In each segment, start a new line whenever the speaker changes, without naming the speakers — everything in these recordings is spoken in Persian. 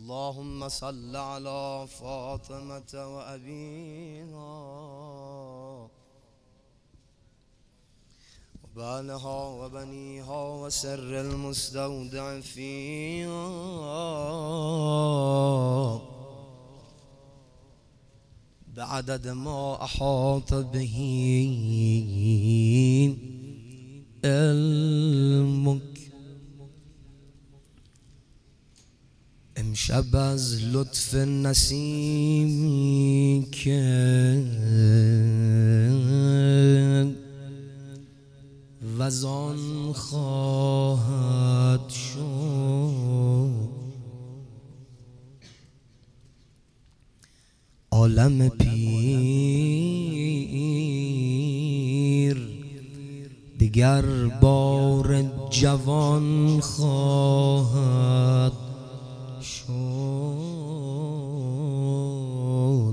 اللهم صل على فاطمة وأبيها وبالها وبنيها وسر المستودع فيها بعدد ما أحاط به علمك. امشب از لطف نسیمی که وزان خواهد شد، عالم پیر دیگر بار جوان خواهد شد.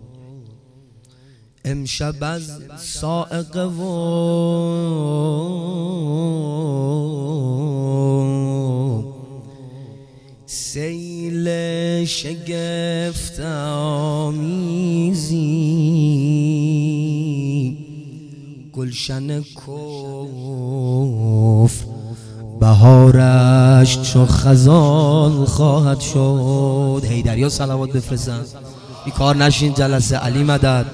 امشب از صاعقه و سیل شگفت آمیزی گلشن کفر بهارش چو خزان خواهد شد. حیدریا صلوات بفرستن بی کار نشین جلسه. علی مدد.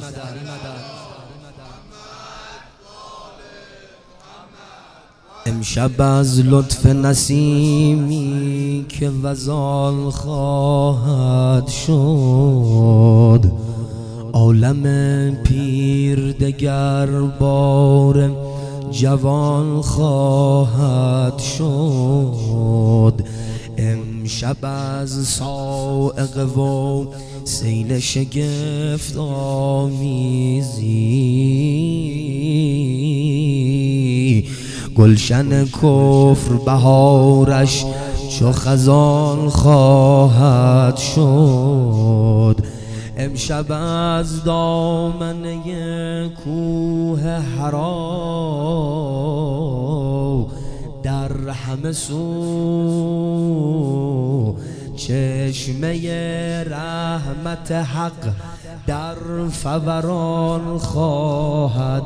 امشب از لطف نسیمی که وزان خواهد شد، عالم پیر دگر بار جوان خواهد شد. امشب از صاعقه و سیل شگفت آمیزی گلشن کفر بهارش چو خزان خواهد شد. امشب از دامنه کوه حرا در همه سو چشمه رحمت حق در فوران خواهد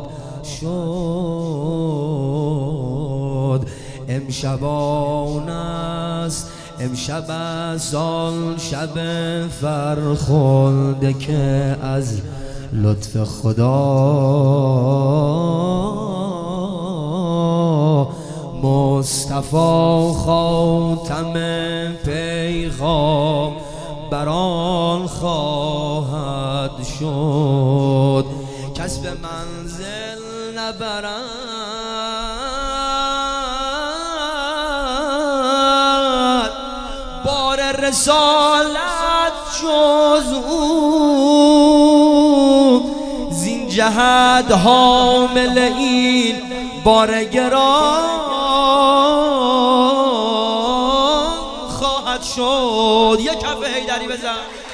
شد. امشب آن است، امشب از آن شب فرخنده که از لطف خدا مصطفی خاتم پیغام بران خواهد شد. کس به منزل نبرد بار رسالت جز او، زین جهت حامل این بار گران خواهد شد. یک کف حیدری بزن.